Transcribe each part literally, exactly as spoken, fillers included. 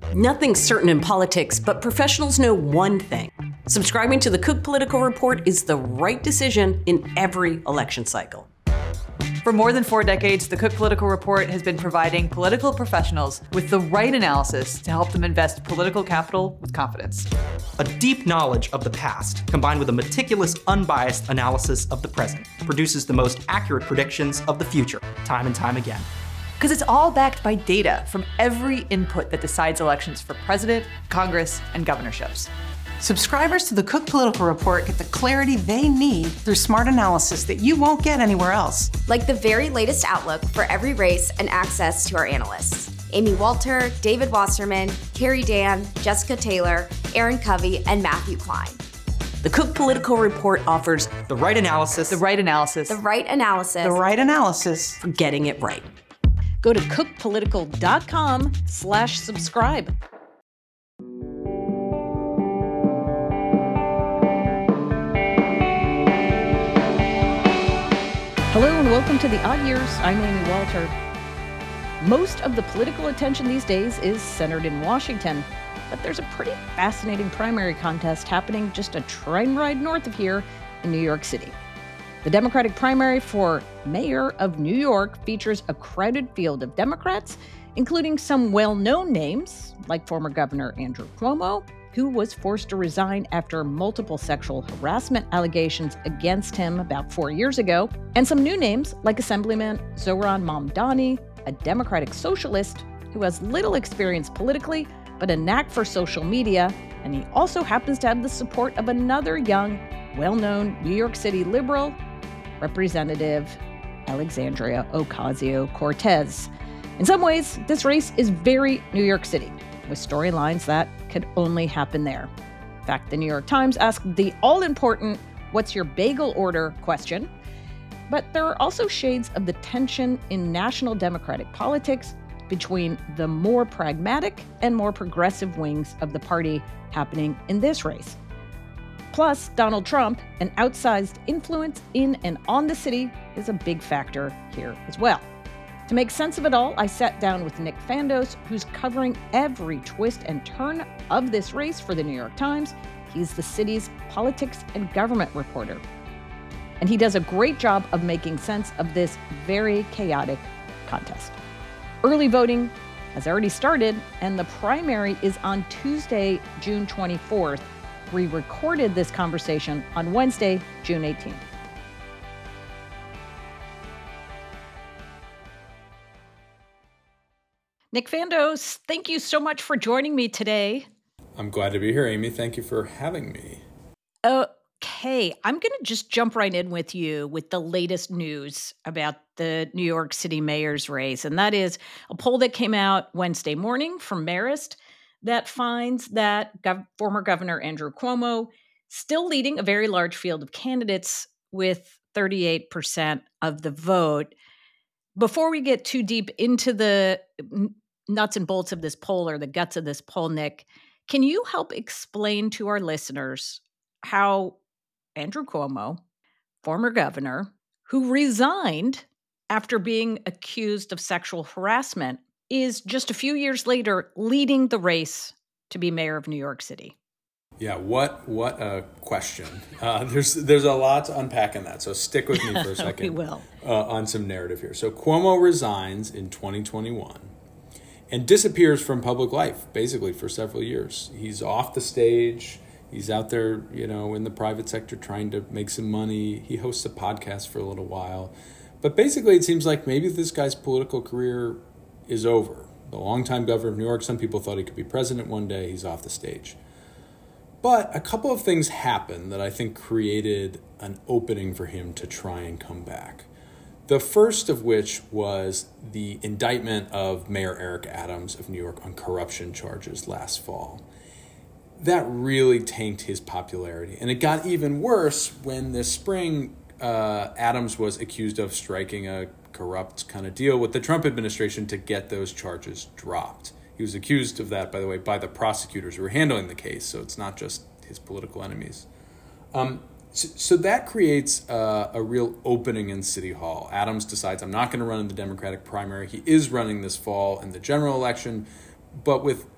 Nothing's certain in politics, but professionals know one thing. Subscribing to the Cook Political Report is the right decision in every election cycle. For more than four decades, the Cook Political Report has been providing political professionals with the right analysis to help them invest political capital with confidence. A deep knowledge of the past, combined with a meticulous, unbiased analysis of the present, produces the most accurate predictions of the future, time and time again. Because it's all backed by data from every input that decides elections for president, Congress, and governorships. Subscribers to the Cook Political Report get the clarity they need through smart analysis that you won't get anywhere else. Like the very latest outlook for every race and access to our analysts. Amy Walter, David Wasserman, Carrie Dan, Jessica Taylor, Aaron Covey, and Matthew Klein. The Cook Political Report offers the right analysis, the right analysis, the right analysis, the right analysis for getting it right. Go to cookpolitical.com slash subscribe. Hello and welcome to The Odd Years. I'm Amy Walter. Most of the political attention these days is centered in Washington, but there's a pretty fascinating primary contest happening just a train ride north of here in New York City. The Democratic primary for mayor of New York features a crowded field of Democrats, including some well-known names like former Governor Andrew Cuomo, who was forced to resign after multiple sexual harassment allegations against him about four years ago, and some new names like Assemblyman Zohran Mamdani, a Democratic socialist who has little experience politically, but a knack for social media, and he also happens to have the support of another young, well-known New York City liberal, Representative Alexandria Ocasio-Cortez. In some ways, this race is very New York City, with storylines that could only happen there. In fact, the New York Times asked the all-important "what's your bagel order?" question. But there are also shades of the tension in national Democratic politics between the more pragmatic and more progressive wings of the party happening in this race. Plus, Donald Trump, an outsized influence in and on the city, is a big factor here as well. To make sense of it all, I sat down with Nick Fandos, who's covering every twist and turn of this race for the New York Times. He's the city's politics and government reporter. And he does a great job of making sense of this very chaotic contest. Early voting has already started, and the primary is on Tuesday, June twenty-fourth. We recorded this conversation on Wednesday, June eighteenth. Nick Fandos, thank you so much for joining me today. I'm glad to be here, Amy. Thank you for having me. Okay, I'm going to just jump right in with you with the latest news about the New York City mayor's race. And that is a poll that came out Wednesday morning from Marist that finds that Gov- former Governor Andrew Cuomo still leading a very large field of candidates with thirty-eight percent of the vote. Before we get too deep into the nuts and bolts of this poll or the guts of this poll, Nick, can you help explain to our listeners how Andrew Cuomo, former governor, who resigned after being accused of sexual harassment, is just a few years later leading the race to be mayor of New York City? Yeah, what what a question. Uh, there's there's a lot to unpack in that, so stick with me for a second. We will. Uh, on some narrative here. So Cuomo resigns in twenty twenty-one and disappears from public life, basically, for several years. He's off the stage. He's out there, you know, in the private sector trying to make some money. He hosts a podcast for a little while. But basically, it seems like maybe this guy's political career is over. The longtime governor of New York, some people thought he could be president one day. He's off the stage. But a couple of things happened that I think created an opening for him to try and come back. The first of which was the indictment of Mayor Eric Adams of New York on corruption charges last fall. That really tanked his popularity. And it got even worse when this spring uh, Adams was accused of striking a corrupt kind of deal with the Trump administration to get those charges dropped. He was accused of that, by the way, by the prosecutors who were handling the case, so it's not just his political enemies. Um, so, so that creates uh, a real opening in City Hall. Adams decides, I'm not going to run in the Democratic primary. He is running this fall in the general election, but with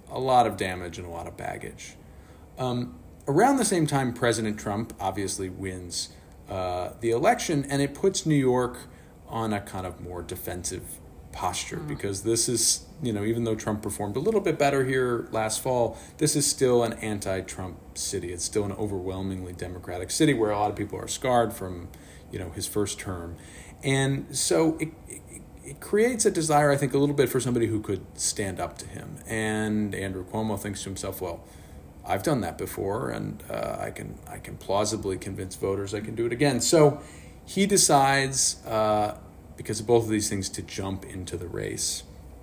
a lot of damage and a lot of baggage. Um, around the same time, President Trump obviously wins uh, the election, and it puts New York on a kind of more defensive posture, mm. because this is, you know, even though Trump performed a little bit better here last fall, this is still an anti-Trump city. It's still an overwhelmingly Democratic city where a lot of people are scarred from, you know, his first term. And so it, it, it creates a desire, I think, a little bit for somebody who could stand up to him. And Andrew Cuomo thinks to himself, well, I've done that before, and uh, I can I can plausibly convince voters I can do it again. So he decides, uh, because of both of these things, to jump into the race,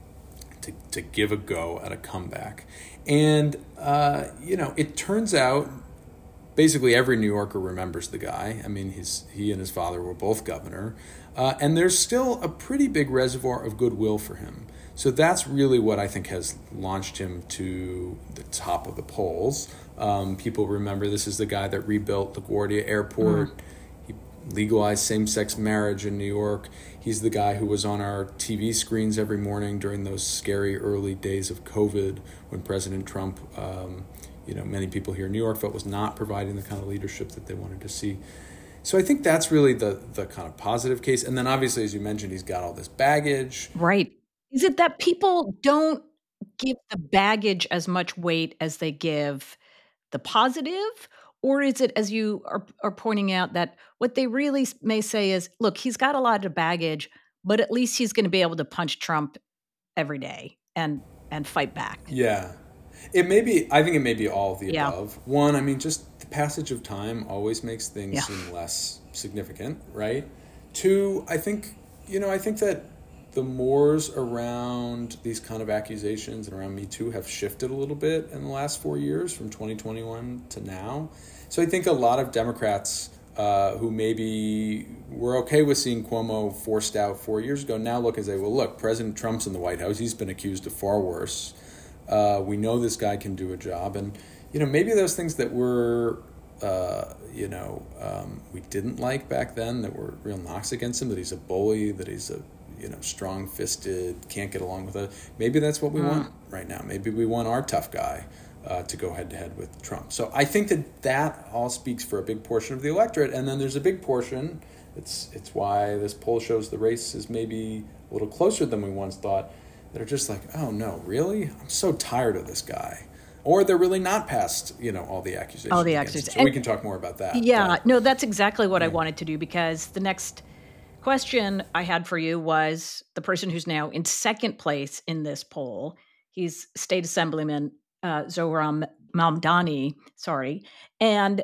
to, to give a go at a comeback. And, uh, you know, it turns out basically every New Yorker remembers the guy. I mean, his, he and his father were both governor. Uh, and there's still a pretty big reservoir of goodwill for him. So that's really what I think has launched him to the top of the polls. Um, people remember this is the guy that rebuilt LaGuardia Airport. Mm. He legalized same-sex marriage in New York. He's the guy who was on our T V screens every morning during those scary early days of COVID when President Trump, um, you know, many people here in New York felt was not providing the kind of leadership that they wanted to see. So I think that's really the the kind of positive case. And then obviously, as you mentioned, he's got all this baggage. Right. Is it that people don't give the baggage as much weight as they give the positive? Or is it, as you are, are pointing out, that what they really may say is, look, he's got a lot of baggage, but at least he's going to be able to punch Trump every day and and fight back? Yeah. It may be, I think it may be all of the yeah. above. One, I mean, just the passage of time always makes things yeah. seem less significant, right? Two, I think, you know, I think that the mores around these kind of accusations and around Me Too have shifted a little bit in the last four years from twenty twenty-one to now. So I think a lot of Democrats uh, who maybe were okay with seeing Cuomo forced out four years ago now look and say, well, look, President Trump's in the White House. He's been accused of far worse. Uh, we know this guy can do a job. And, you know, maybe those things that were, uh, you know, um, we didn't like back then that were real knocks against him, that he's a bully, that he's a, you know, strong-fisted, can't get along with it. Maybe that's what we mm. want right now. Maybe we want our tough guy uh, to go head-to-head with Trump. So I think that that all speaks for a big portion of the electorate. And then there's a big portion, it's it's why this poll shows the race is maybe a little closer than we once thought, that are just like, oh, no, really? I'm so tired of this guy. Or they're really not past, you know, all the accusations. All the accusations. So and we can talk more about that. Yeah, but, no, that's exactly what yeah. I wanted to do, because the next question I had for you was the person who's now in second place in this poll. He's State Assemblyman uh, Zohran Mamdani, sorry. And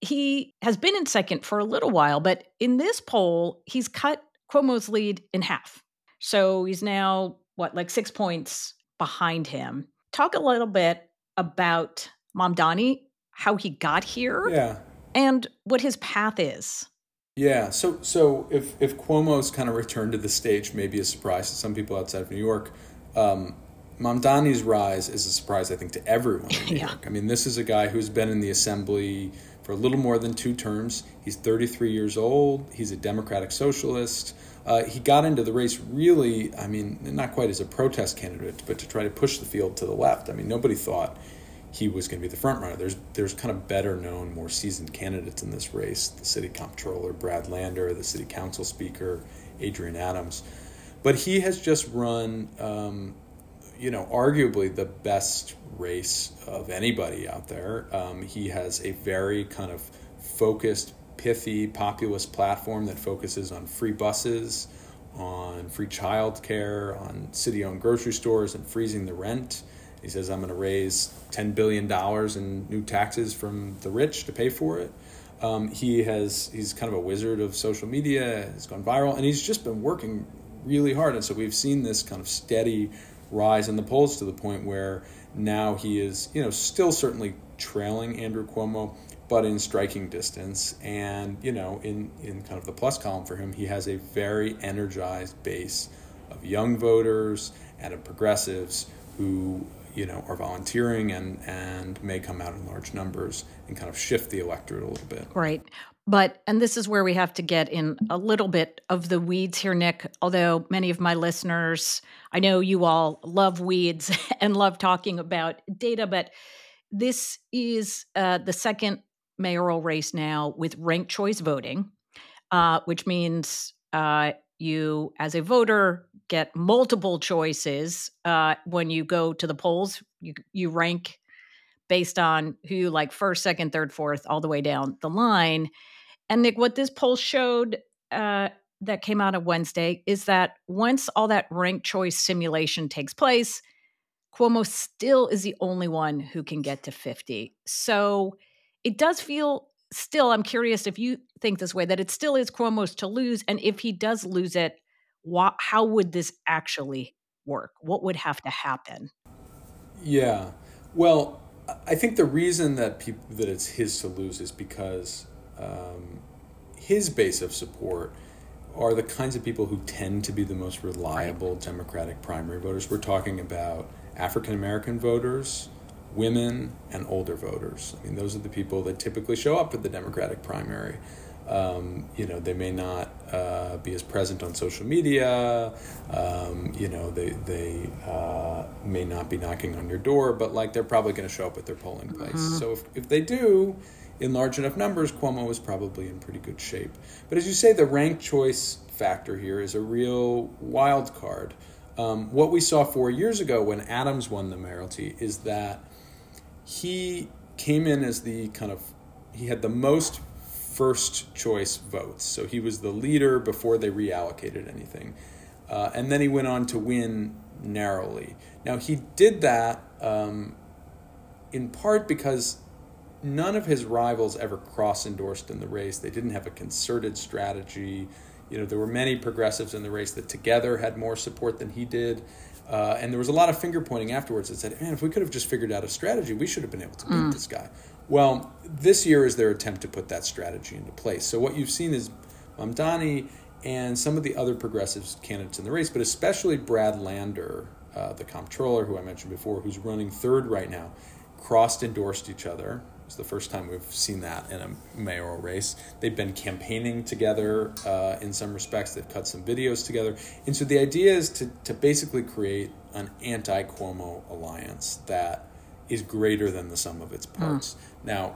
he has been in second for a little while, but in this poll, he's cut Cuomo's lead in half. So he's now, what, like six points behind him. Talk a little bit about Mamdani, how he got here, yeah. and what his path is. Yeah, so so if, if Cuomo's kind of return to the stage may be a surprise to some people outside of New York, um, Mamdani's rise is a surprise, I think, to everyone in New yeah. York. I mean, this is a guy who's been in the assembly for a little more than two terms. He's thirty-three years old. He's a Democratic socialist. Uh, he got into the race really, I mean, not quite as a protest candidate, but to try to push the field to the left. I mean, nobody thought he was going to be the front runner. There's there's kind of better known, more seasoned candidates in this race. The city comptroller, Brad Lander, the city council speaker, Adrian Adams. But he has just run, um, you know, arguably the best race of anybody out there. Um, he has a very kind of focused, pithy, populist platform that focuses on free buses, on free childcare, on city-owned grocery stores, and freezing the rent. He says, I'm going to raise ten billion dollars in new taxes from the rich to pay for it. Um, he has, he's kind of a wizard of social media, has gone viral, and he's just been working really hard. And so we've seen this kind of steady rise in the polls to the point where now he is, you know, still certainly trailing Andrew Cuomo, but in striking distance. And, you know, in, in kind of the plus column for him, he has a very energized base of young voters and of progressives who, you know, are volunteering and, and may come out in large numbers and kind of shift the electorate a little bit. Right. But, and this is where we have to get in a little bit of the weeds here, Nick, although many of my listeners, I know you all love weeds and love talking about data, but this is uh, the second mayoral race now with ranked choice voting, uh, which means uh, you, as a voter, get multiple choices uh, when you go to the polls. You, you rank based on who you like first, second, third, fourth, all the way down the line. And Nick, what this poll showed uh, that came out on Wednesday is that once all that ranked choice simulation takes place, Cuomo still is the only one who can get to fifty. So it does feel still, I'm curious if you think this way, that it still is Cuomo's to lose. And if he does lose it, wh- how would this actually work? What would have to happen? Yeah. Well, I think the reason that people, that it's his to lose is because um, his base of support are the kinds of people who tend to be the most reliable Democratic primary voters. We're talking about African-American voters, women, and older voters. I mean, those are the people that typically show up at the Democratic primary. Um, you know, they may not uh, be as present on social media. Um, you know, they they uh, may not be knocking on your door, but like they're probably going to show up at their polling place. Mm-hmm. So if, if they do, in large enough numbers, Cuomo is probably in pretty good shape. But as you say, the ranked choice factor here is a real wild card. Um, what we saw four years ago when Adams won the mayoralty is that he came in as the kind of, he had the most first choice votes. So he was the leader before they reallocated anything. Uh, and then he went on to win narrowly. Now he did that um, in part because none of his rivals ever cross-endorsed in the race. They didn't have a concerted strategy. You know, there were many progressives in the race that together had more support than he did. Uh, and there was a lot of finger-pointing afterwards that said, man, if we could have just figured out a strategy, we should have been able to beat mm. this guy. Well, this year is their attempt to put that strategy into place. So what you've seen is Mamdani and some of the other progressive candidates in the race, but especially Brad Lander, uh, the comptroller who I mentioned before, who's running third right now, cross-endorsed each other. It's the first time we've seen that in a mayoral race. They've been campaigning together uh, in some respects. They've cut some videos together. And so the idea is to, to basically create an anti-Cuomo alliance that is greater than the sum of its parts. Mm. Now,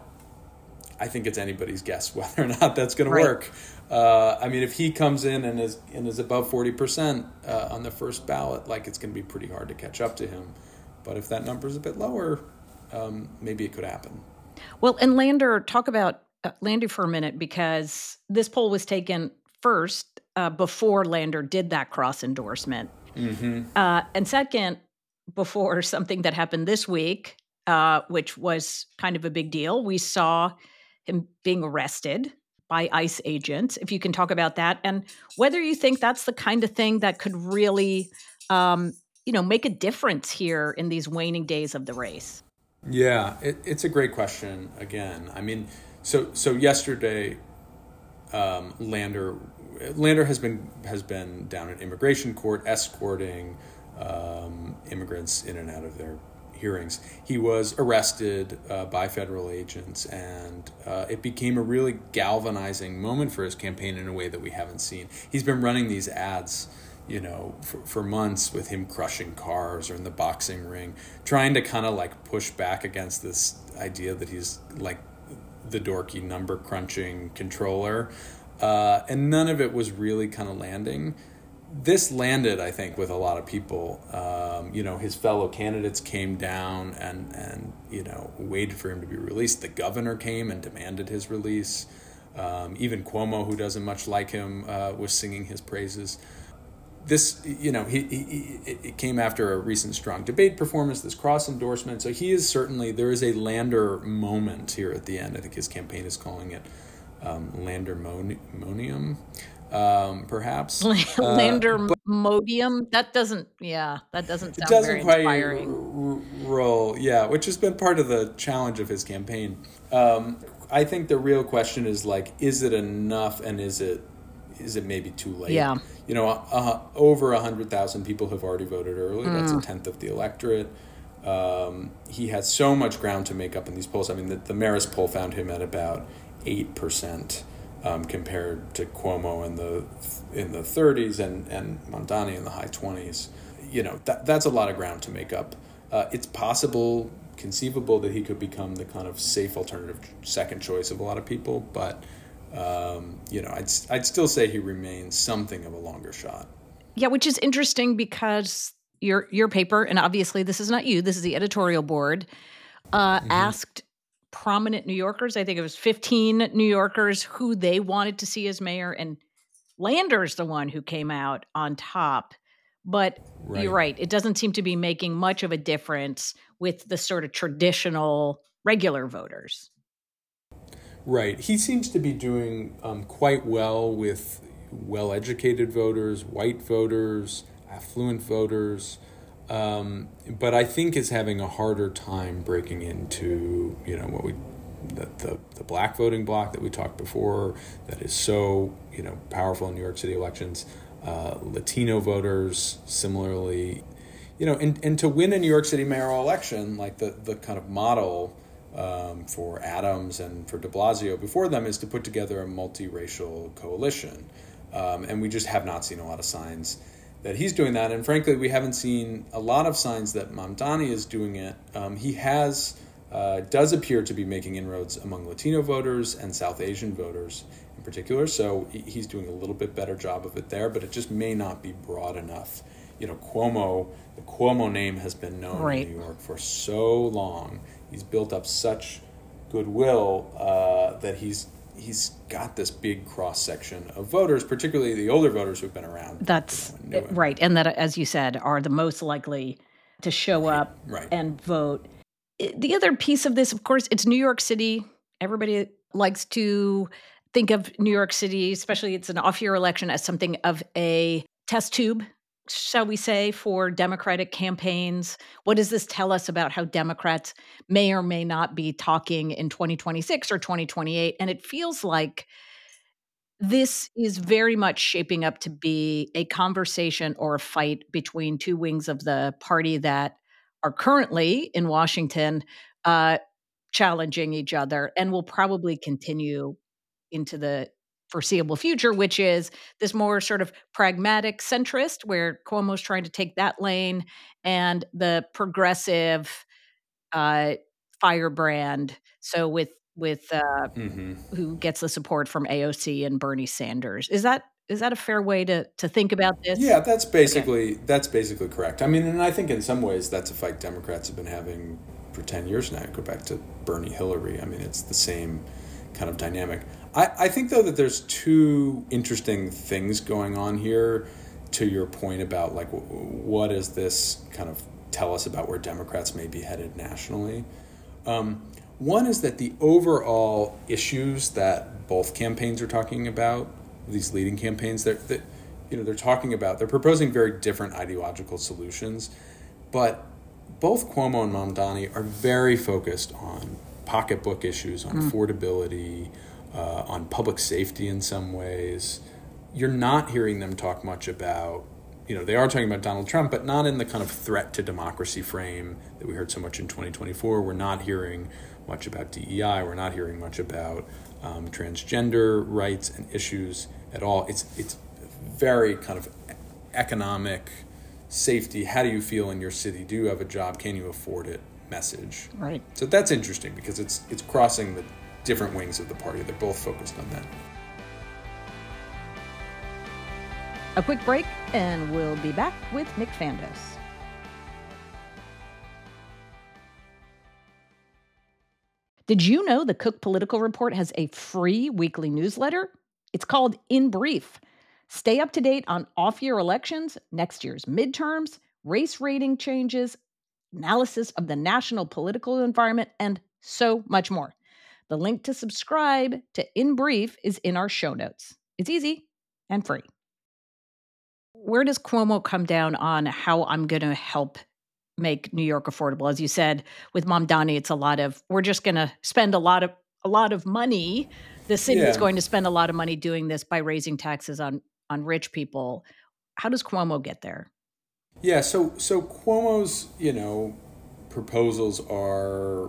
I think it's anybody's guess whether or not that's going right. to work. Uh, I mean, if he comes in and is and is above forty percent uh, on the first ballot, like it's going to be pretty hard to catch up to him. But if that number is a bit lower, um, maybe it could happen. Well, and Lander, talk about uh, Lander for a minute, because this poll was taken first uh, before Lander did that cross endorsement. Mm-hmm. Uh, and second, before something that happened this week, uh, which was kind of a big deal. We saw him being arrested by ICE agents, if you can talk about that, and whether you think that's the kind of thing that could really, um, you know, make a difference here in these waning days of the race. Yeah, it, it's a great question. Again, I mean, so so yesterday, um, Lander Lander has been has been down at immigration court escorting um, immigrants in and out of their hearings. He was arrested uh, by federal agents, and uh, it became a really galvanizing moment for his campaign in a way that we haven't seen. He's been running these ads, you know, for, for months with him crushing cars or in the boxing ring, trying to kind of like push back against this idea that he's like the dorky number crunching controller. Uh, and none of it was really kind of landing. This landed, I think, with a lot of people. Um, you know, his fellow candidates came down and, and, you know, waited for him to be released. The governor came and demanded his release. Um, even Cuomo, who doesn't much like him, uh, was singing his praises. This, you know, he, he it came after a recent strong debate performance, this cross endorsement. So he is certainly, there is a Lander moment here at the end. I think his campaign is calling it um, Landermonium, um, perhaps. Landermodium? Uh, that doesn't, yeah, that doesn't sound it doesn't very quite inspiring. R- roll, yeah, which has been part of the challenge of his campaign. Um, I think the real question is like, is it enough, and is it is it maybe too late? Yeah. You know, uh, over one hundred thousand people have already voted early. Mm. That's a tenth of the electorate. Um, he has so much ground to make up in these polls. I mean, the, the Marist poll found him at about eight percent um, compared to Cuomo in the in the thirties and, and Mamdani in the high twenties. You know, that that's a lot of ground to make up. Uh, it's possible, conceivable, that he could become the kind of safe alternative second choice of a lot of people, but um, you know, I'd I'd still say he remains something of a longer shot. Yeah, which is interesting because your your paper, and obviously this is not you, this is the editorial board, uh, mm-hmm. asked prominent New Yorkers, I think it was fifteen New Yorkers, who they wanted to see as mayor, and Lander's the one who came out on top. But right. You're right, it doesn't seem to be making much of a difference with the sort of traditional regular voters. Right. He seems to be doing um, quite well with well-educated voters, white voters, affluent voters, um, but I think is having a harder time breaking into, you know, what we, the, the the black voting bloc that we talked before, that is so, you know, powerful in New York City elections. Uh, Latino voters, similarly, you know, and, and to win a New York City mayoral election, like the the kind of model um, for Adams and for de Blasio before them is to put together a multiracial coalition. Um, and we just have not seen a lot of signs that he's doing that. And frankly, we haven't seen a lot of signs that Mamdani is doing it. Um, he has, uh, does appear to be making inroads among Latino voters and South Asian voters in particular. So he's doing a little bit better job of it there, but it just may not be broad enough. You know, Cuomo, the Cuomo name has been known right. in New York for so long. He's built up such goodwill uh, that he's he's got this big cross-section of voters, particularly the older voters who've been around. That's you know, right. And that, as you said, are the most likely to show up right. and vote. The other piece of this, of course, it's New York City. Everybody likes to think of New York City, especially it's an off-year election, as something of a test tube, shall we say, for Democratic campaigns. What does this tell us about how Democrats may or may not be talking in twenty twenty-six or twenty twenty-eight? And it feels like this is very much shaping up to be a conversation or a fight between two wings of the party that are currently in Washington uh, challenging each other and will probably continue into the foreseeable future, which is this more sort of pragmatic centrist where Cuomo's trying to take that lane, and the progressive uh, firebrand. So with with uh, mm-hmm. who gets the support from A O C and Bernie Sanders. Is that is that a fair way to to think about this? Yeah, that's basically okay. that's basically correct. I mean, and I think in some ways that's a fight Democrats have been having for ten years now. Go back to Bernie Hillary. I mean, it's the same kind of dynamic. I, I think, though, that there's two interesting things going on here, to your point about, like, what does this kind of tell us about where Democrats may be headed nationally? Um, one is that the overall issues that both campaigns are talking about, these leading campaigns, they're, that you know, they're talking about, they're proposing very different ideological solutions, but both Cuomo and Mamdani are very focused on pocketbook issues, on mm. affordability, uh, on public safety in some ways. You're not hearing them talk much about, you know, they are talking about Donald Trump, but not in the kind of threat to democracy frame that we heard so much in twenty twenty-four. We're not hearing much about D E I. We're not hearing much about um, transgender rights and issues at all. It's it's very kind of economic, safety. How do you feel in your city? Do you have a job? Can you afford it? Message. Right. So that's interesting because it's it's crossing the different wings of the party. They're both focused on that. A quick break, and we'll be back with Nick Fandos. Did you know the Cook Political Report has a free weekly newsletter? It's called In Brief. Stay up to date on off-year elections, next year's midterms, race rating changes, analysis of the national political environment, and so much more. The link to subscribe to In Brief is in our show notes. It's easy and free. Where does Cuomo come down on how I'm going to help make New York affordable? As you said, with Mamdani, it's a lot of, we're just going to spend a lot of a lot of money. The city yeah. is going to spend a lot of money doing this by raising taxes on on rich people. How does Cuomo get there? Yeah, so so Cuomo's, you know, proposals are,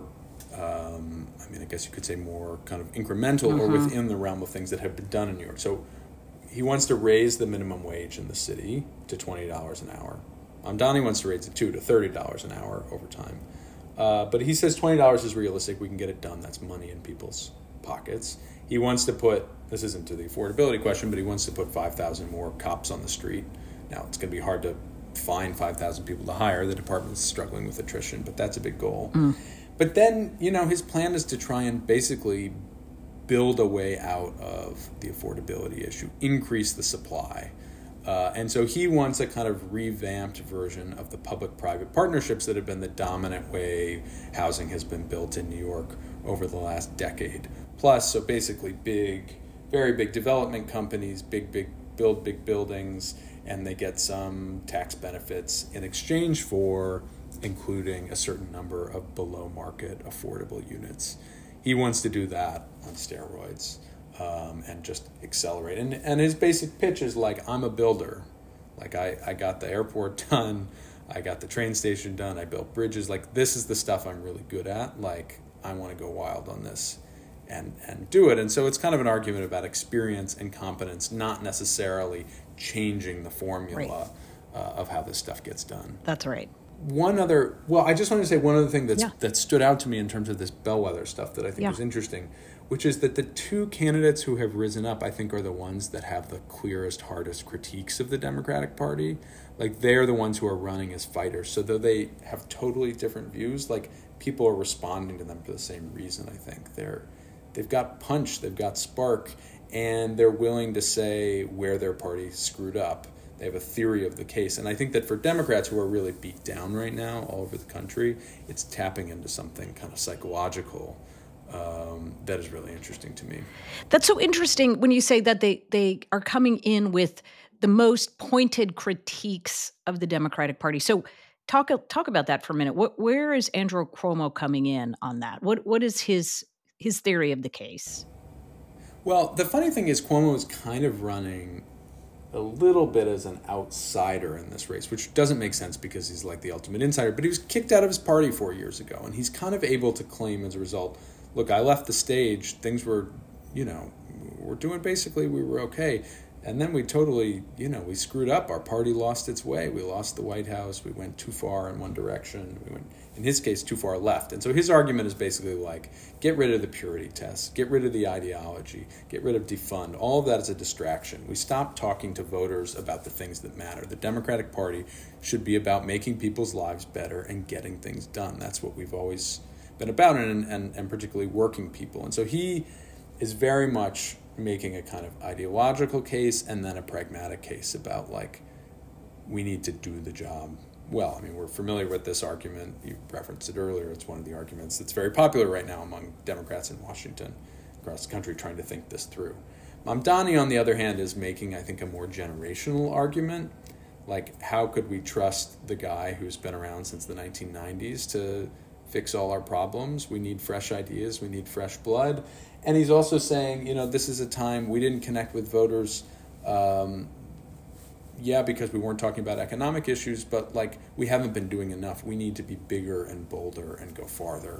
um, I mean, I guess you could say more kind of incremental mm-hmm. or within the realm of things that have been done in New York. So he wants to raise the minimum wage in the city to twenty dollars an hour. Mamdani wants to raise it too to thirty dollars an hour over time. Uh, but he says twenty dollars is realistic. We can get it done. That's money in people's pockets. He wants to put, this isn't to the affordability question, but he wants to put five thousand more cops on the street. Now, it's going to be hard to find five thousand people to hire. The department's struggling with attrition, but that's a big goal. Mm. But then, you know, his plan is to try and basically build a way out of the affordability issue, increase the supply. Uh, and so he wants a kind of revamped version of the public-private partnerships that have been the dominant way housing has been built in New York over the last decade. Plus, so basically big, very big development companies, big, big, build big buildings, and they get some tax benefits in exchange for including a certain number of below-market affordable units. He wants to do that on steroids. Um, and just accelerate. And and his basic pitch is like, I'm a builder. Like, I, I got the airport done. I got the train station done. I built bridges. Like, this is the stuff I'm really good at. Like, I want to go wild on this and, and do it. And so it's kind of an argument about experience and competence, not necessarily changing the formula right. uh, of how this stuff gets done. That's right. One other, well, I just wanted to say one other thing that's, yeah. that stood out to me in terms of this bellwether stuff that I think yeah. was interesting, which is that the two candidates who have risen up, I think, are the ones that have the clearest, hardest critiques of the Democratic Party. Like, they're the ones who are running as fighters. So though they have totally different views, like, people are responding to them for the same reason, I think. They're, they've got punch, they've got spark, and they're willing to say where their party screwed up. They have a theory of the case. And I think that for Democrats who are really beat down right now all over the country, it's tapping into something kind of psychological um, that is really interesting to me. That's so interesting when you say that they, they are coming in with the most pointed critiques of the Democratic Party. So talk talk about that for a minute. What, where is Andrew Cuomo coming in on that? What What is his his theory of the case? Well, the funny thing is Cuomo is kind of running a little bit as an outsider in this race, which doesn't make sense because he's like the ultimate insider, but he was kicked out of his party four years ago, and he's kind of able to claim as a result, look, I left the stage, things were, you know, we're doing basically, we were okay. And then we totally, you know, we screwed up. Our party lost its way. We lost the White House. We went too far in one direction. We went, in his case, too far left. And so his argument is basically like, get rid of the purity test, get rid of the ideology, get rid of defund. All of that is a distraction. We stop talking to voters about the things that matter. The Democratic Party should be about making people's lives better and getting things done. That's what we've always been about, and, and, and particularly working people. And so he is very much making a kind of ideological case and then a pragmatic case about, like, we need to do the job well. I mean, we're familiar with this argument. You referenced it earlier. It's one of the arguments that's very popular right now among Democrats in Washington, across the country, trying to think this through. Mamdani, on the other hand, is making, I think, a more generational argument. Like, how could we trust the guy who's been around since the nineteen nineties to fix all our problems? We need fresh ideas. We need fresh blood. And he's also saying, you know, this is a time we didn't connect with voters, um, yeah, because we weren't talking about economic issues, but, like, we haven't been doing enough. We need to be bigger and bolder and go farther.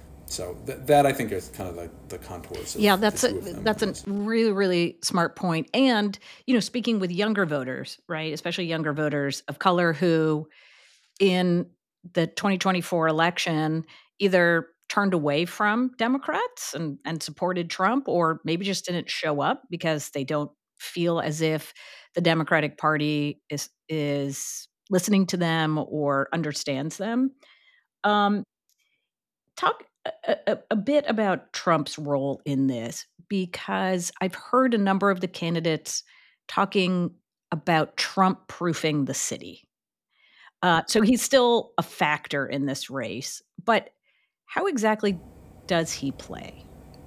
So th- that, I think, is kind of the, the contours of yeah, that's the a two of them. that's a really, really smart point. And, you know, speaking with younger voters, right, especially younger voters of color who in the twenty twenty-four election either turned away from Democrats and, and supported Trump, or maybe just didn't show up because they don't feel as if the Democratic Party is is listening to them or understands them. Um, talk a, a, a bit about Trump's role in this, because I've heard a number of the candidates talking about Trump-proofing the city. Uh, so he's still a factor in this race, but how exactly does he play?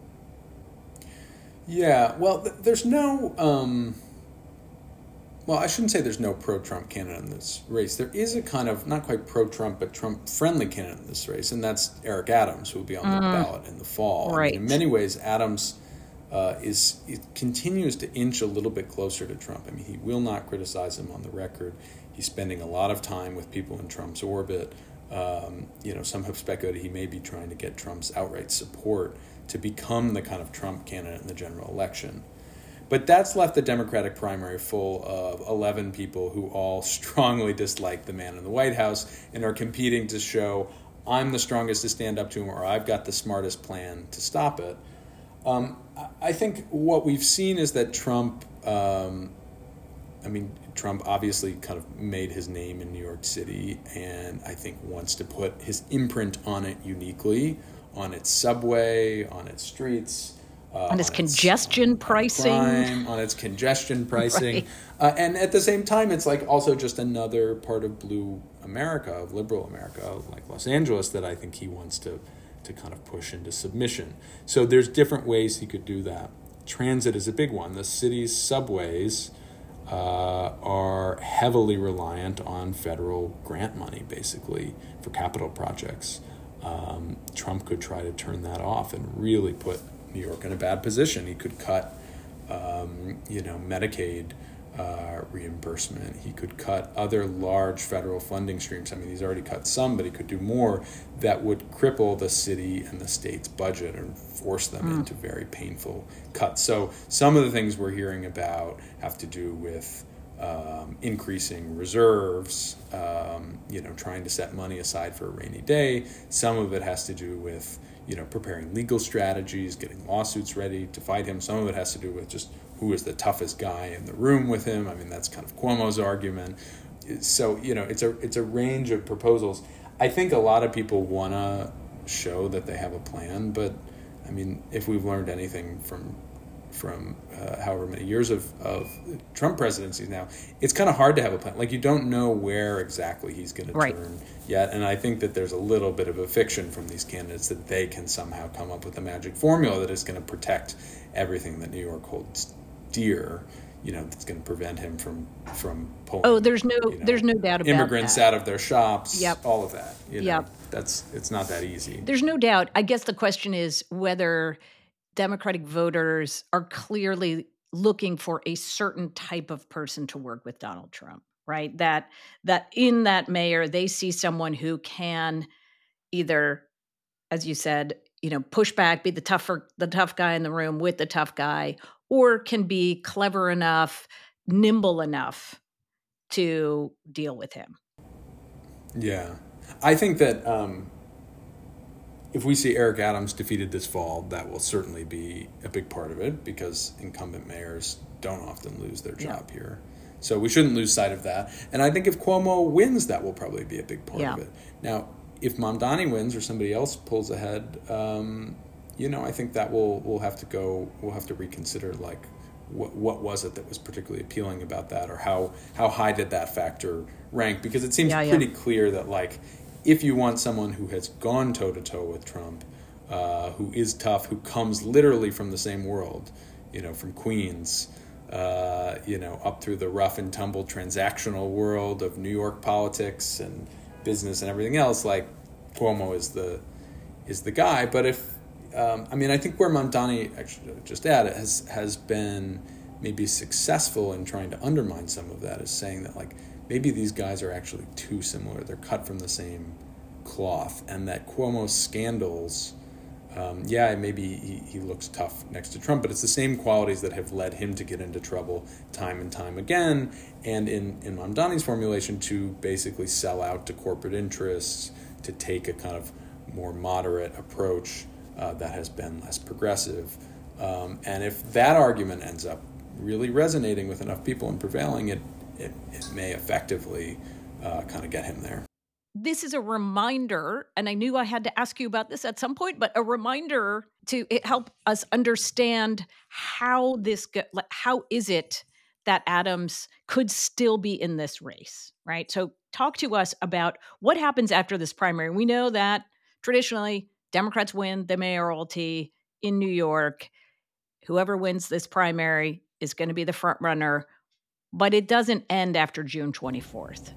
Yeah, well, th- there's no, um, well, I shouldn't say there's no pro-Trump candidate in this race. There is a kind of, not quite pro-Trump, but Trump-friendly candidate in this race, and that's Eric Adams, who will be on the mm. ballot in the fall. Right. I mean, in many ways, Adams uh, is it continues to inch a little bit closer to Trump. I mean, he will not criticize him on the record. He's spending a lot of time with people in Trump's orbit. Um, you know, some have speculated he may be trying to get Trump's outright support to become the kind of Trump candidate in the general election. But that's left the Democratic primary full of eleven people who all strongly dislike the man in the White House and are competing to show I'm the strongest to stand up to him or I've got the smartest plan to stop it. Um, I think what we've seen is that Trump, um, I mean, Trump obviously kind of made his name in New York City and I think wants to put his imprint on it uniquely, on its subway, on its streets. Uh, on its on congestion its, pricing. On, crime, on its congestion pricing. Right. Uh, and at the same time, it's like also just another part of blue America, of liberal America, like Los Angeles, that I think he wants to, to kind of push into submission. So there's different ways he could do that. Transit is a big one. The city's subways uh, are heavily reliant on federal grant money, basically, for capital projects. Um, Trump could try to turn that off and really put New York in a bad position. He could cut, um, you know, Medicaid uh, reimbursement. He could cut other large federal funding streams. I mean, he's already cut some, but he could do more that would cripple the city and the state's budget and force them mm. into very painful cuts. So some of the things we're hearing about have to do with um, increasing reserves, um, you know, trying to set money aside for a rainy day. Some of it has to do with you know, preparing legal strategies, getting lawsuits ready to fight him. Some of it has to do with just who is the toughest guy in the room with him. I mean, that's kind of Cuomo's argument. So, you know, it's a it's a range of proposals. I think a lot of people want to show that they have a plan, but, I mean, if we've learned anything from from uh, however many years of, of Trump presidency now, it's kind of hard to have a plan. Like, you don't know where exactly he's going to right. turn yet. And I think that there's a little bit of a fiction from these candidates that they can somehow come up with a magic formula that is going to protect everything that New York holds dear, you know, that's going to prevent him from, from pulling. Oh, there's no, you know, there's no doubt about immigrants that. out of their shops, yep. all of that. You know, yep. that's, it's not that easy. There's no doubt. I guess the question is whether Democratic voters are clearly looking for a certain type of person to work with Donald Trump, right? That that in that mayor, they see someone who can either, as you said, you know, push back, be the tougher, the tough guy in the room with the tough guy, or can be clever enough, nimble enough to deal with him. Yeah. I think that um, if we see Eric Adams defeated this fall, that will certainly be a big part of it because incumbent mayors don't often lose their job yeah. here. So we shouldn't lose sight of that. And I think if Cuomo wins, that will probably be a big part yeah. of it. Now, if Mamdani wins or somebody else pulls ahead, um, you know, I think that will we'll have to go, we'll have to reconsider, like, what what was it that was particularly appealing about that, or how, how high did that factor rank? Because it seems yeah, pretty yeah. clear that, like, if you want someone who has gone toe-to-toe with Trump, uh, who is tough, who comes literally from the same world, you know, from Queens, uh, you know, up through the rough and tumble transactional world of New York politics and business and everything else, like, Cuomo is the is the guy. But if, um, I mean, I think where Mamdani, actually, just add it, has, has been maybe successful in trying to undermine some of that is saying that, like, maybe these guys are actually too similar. They're cut from the same cloth. And that Cuomo's scandals, um, yeah, maybe he, he looks tough next to Trump, but it's the same qualities that have led him to get into trouble time and time again. And in, in Mamdani's formulation, to basically sell out to corporate interests, to take a kind of more moderate approach uh, that has been less progressive. Um, and if that argument ends up really resonating with enough people and prevailing, it It, it may effectively uh, kind of get him there. This is a reminder, and I knew I had to ask you about this at some point, but a reminder to help us understand how this, go, how is it that Adams could still be in this race, right? So talk to us about what happens after this primary. We know that traditionally Democrats win the mayoralty in New York. Whoever wins this primary is going to be the front runner. But it doesn't end after June twenty-fourth.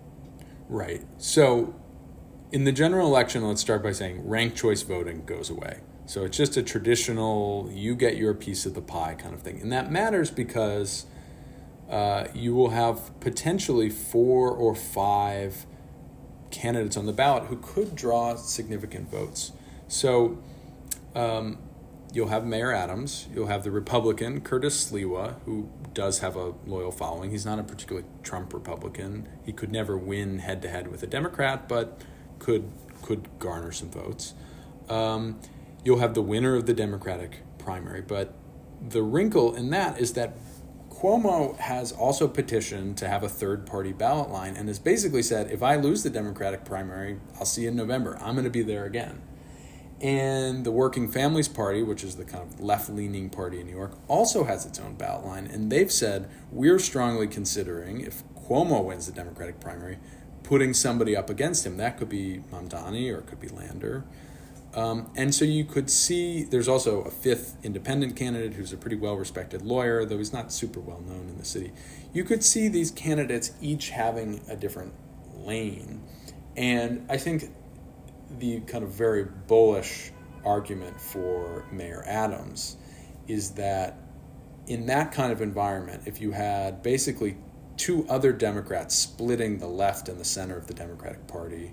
Right. So in the general election, let's start by saying ranked choice voting goes away. So it's just a traditional, you get your piece of the pie kind of thing. And that matters because uh, you will have potentially four or five candidates on the ballot who could draw significant votes. So um, you'll have Mayor Adams, you'll have the Republican Curtis Sliwa, who does have a loyal following. He's not a particularly Trump Republican. He could never win head-to-head with a Democrat, but could could garner some votes. Um, you'll have the winner of the Democratic primary, but the wrinkle in that is that Cuomo has also petitioned to have a third-party ballot line and has basically said, if I lose the Democratic primary, I'll see you in November. I'm going to be there again. And the Working Families Party, which is the kind of left-leaning party in New York, also has its own ballot line. And they've said, we're strongly considering, if Cuomo wins the Democratic primary, putting somebody up against him. That could be Mamdani or it could be Lander. Um, and so you could see there's also a fifth independent candidate who's a pretty well-respected lawyer, though he's not super well-known in the city. You could see these candidates each having a different lane. And I think the kind of very bullish argument for Mayor Adams is that in that kind of environment, if you had basically two other Democrats splitting the left and the center of the Democratic Party,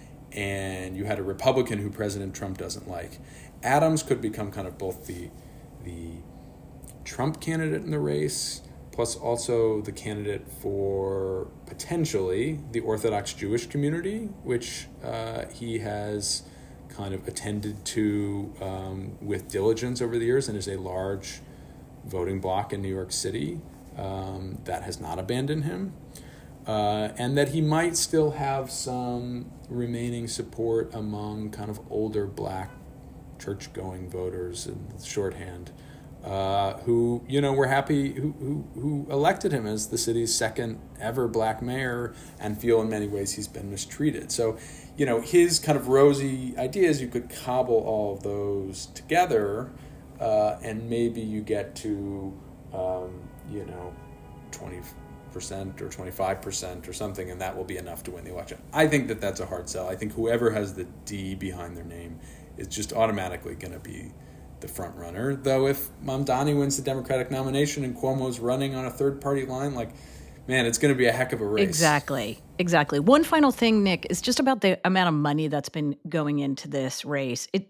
and you had a Republican who President Trump doesn't like, Adams could become kind of both the the Trump candidate in the race, plus also the candidate for potentially the Orthodox Jewish community, which uh, he has kind of attended to um, with diligence over the years and is a large voting bloc in New York City um, that has not abandoned him. Uh, and that he might still have some remaining support among kind of older black church-going voters in shorthand, uh, who, you know, were happy, who, who who elected him as the city's second ever black mayor and feel in many ways he's been mistreated. So, you know, his kind of rosy ideas, you could cobble all of those together uh, and maybe you get to, um, you know, twenty percent or twenty-five percent or something, and that will be enough to win the election. I think that that's a hard sell. I think whoever has the D behind their name is just automatically going to be the front runner. Though if Mamdani wins the Democratic nomination and Cuomo's running on a third party line, like, man, it's going to be a heck of a race. Exactly. Exactly. One final thing, Nick, is just about the amount of money that's been going into this race. It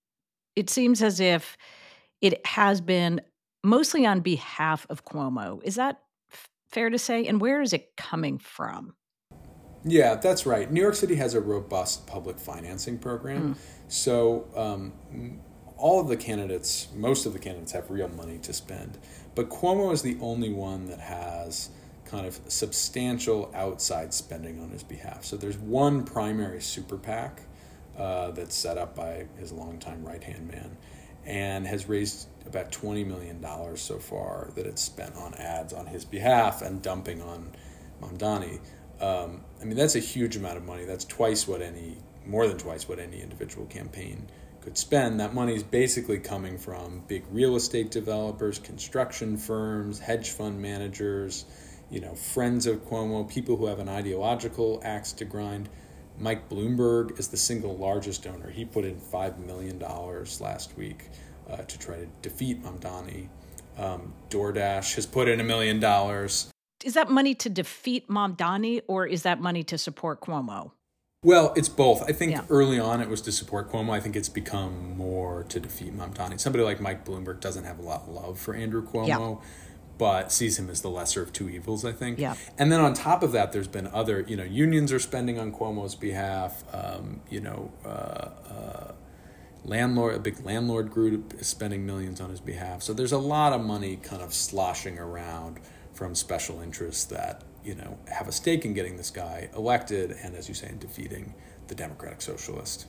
it seems as if it has been mostly on behalf of Cuomo. Is that fair to say? And where is it coming from? Yeah, that's right. New York City has a robust public financing program. Mm. So um, all of the candidates, most of the candidates have real money to spend. But Cuomo is the only one that has kind of substantial outside spending on his behalf. So there's one primary super PAC uh, that's set up by his longtime right-hand man and has raised about twenty million dollars so far that it's spent on ads on his behalf and dumping on Mamdani. Um, I mean, that's a huge amount of money. That's twice what any, more than twice what any individual campaign could spend. That money is basically coming from big real estate developers, construction firms, hedge fund managers, you know, friends of Cuomo, people who have an ideological axe to grind. Mike Bloomberg is the single largest donor. He put in five million dollars last week uh, to try to defeat Mamdani. Um, DoorDash has put in a million dollars. Is that money to defeat Mamdani or is that money to support Cuomo? Well, it's both. I think yeah. early on it was to support Cuomo. I think it's become more to defeat Mamdani. Somebody like Mike Bloomberg doesn't have a lot of love for Andrew Cuomo. Yeah. But sees him as the lesser of two evils, I think. Yeah. And then on top of that, there's been other, you know, unions are spending on Cuomo's behalf. Um, you know, uh, uh, landlord, a big landlord group is spending millions on his behalf. So there's a lot of money kind of sloshing around from special interests that, you know, have a stake in getting this guy elected and, as you say, in defeating the Democratic Socialist.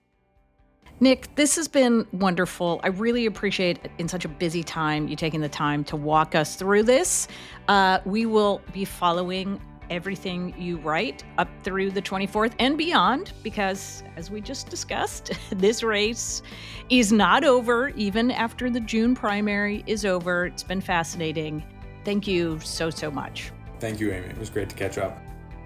Nick, this has been wonderful. I really appreciate in such a busy time you taking the time to walk us through this. Uh, we will be following everything you write up through the twenty-fourth and beyond, because as we just discussed, this race is not over even after the June primary is over. It's been fascinating. Thank you so, so much. Thank you, Amy. It was great to catch up.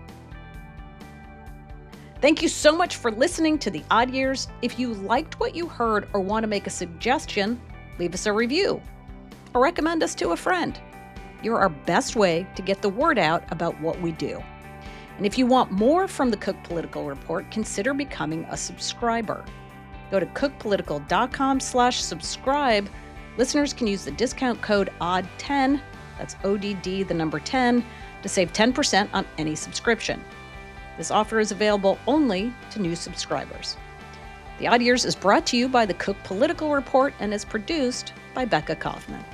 Thank you so much for listening to The Odd Years. If you liked what you heard or want to make a suggestion, leave us a review or recommend us to a friend. You're our best way to get the word out about what we do. And if you want more from the Cook Political Report, consider becoming a subscriber. Go to cookpolitical.com slash subscribe. Listeners can use the discount code O D D ten, that's O D D, the number ten, to save ten percent on any subscription. This offer is available only to new subscribers. The Odd Years is brought to you by the Cook Political Report and is produced by Becca Kaufman.